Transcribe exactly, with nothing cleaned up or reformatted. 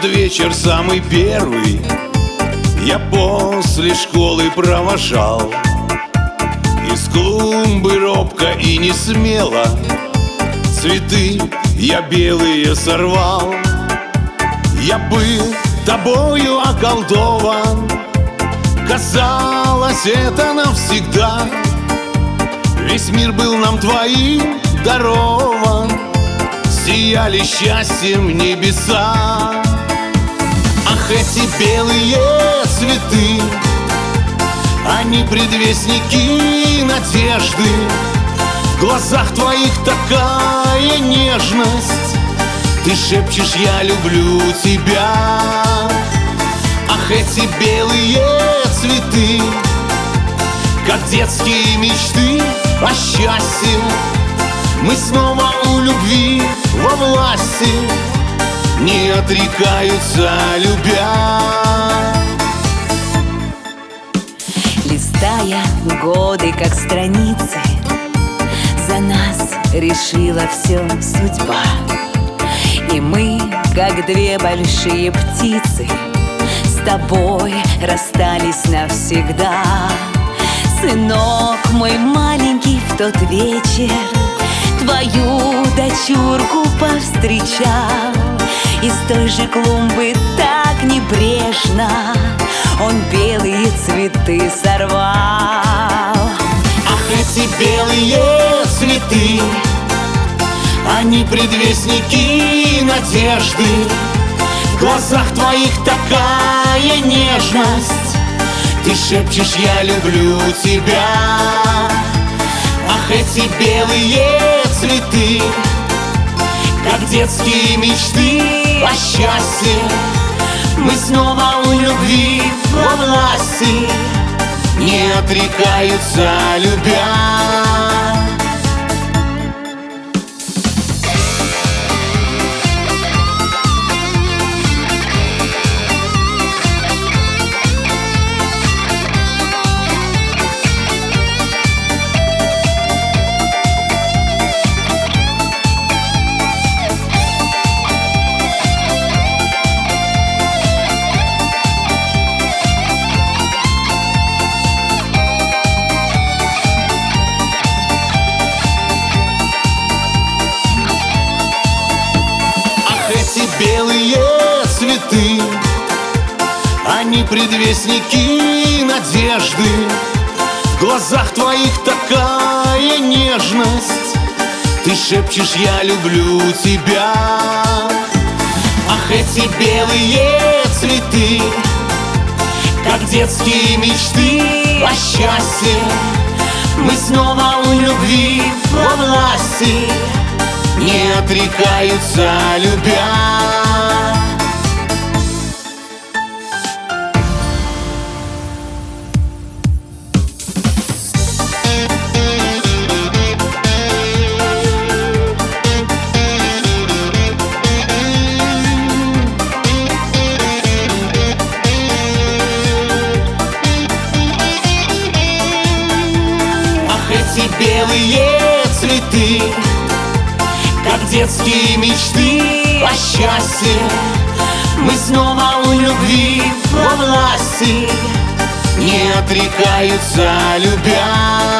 Тот вечер самый первый я после школы провожал. Из клумбы робко и не смело цветы я белые сорвал. Я был тобою околдован, казалось, это навсегда. Весь мир был нам твоим дарован, сияли счастьем небеса. Ах, эти белые цветы, они предвестники надежды. В глазах твоих такая нежность, ты шепчешь: я люблю тебя. Ах, эти белые цветы, как детские мечты о счастье. Мы снова у любви во власти, не отрекаются, любя. Листая годы, как страницы, за нас решила все судьба. И мы, как две большие птицы, с тобой расстались навсегда. Сынок мой маленький, в тот вечер твою дочурку повстречал. Из той же клумбы так небрежно он белые цветы сорвал. Ах, эти белые цветы, они предвестники надежды. В глазах твоих такая нежность, ты шепчешь: я люблю тебя. Ах, эти белые цветы, как детские мечты о счастье. Мы снова у любви во власти, не отрекаются, любя. Эти белые цветы, они предвестники надежды. В глазах твоих такая нежность, ты шепчешь: я люблю тебя. Ах, эти белые цветы, как детские мечты о счастье. Мы снова у любви во власти, не отрекаются, любя. Ах, эти белые цветы, как детские мечты о счастье. Мы снова у любви во власти, не отрекаются, любя.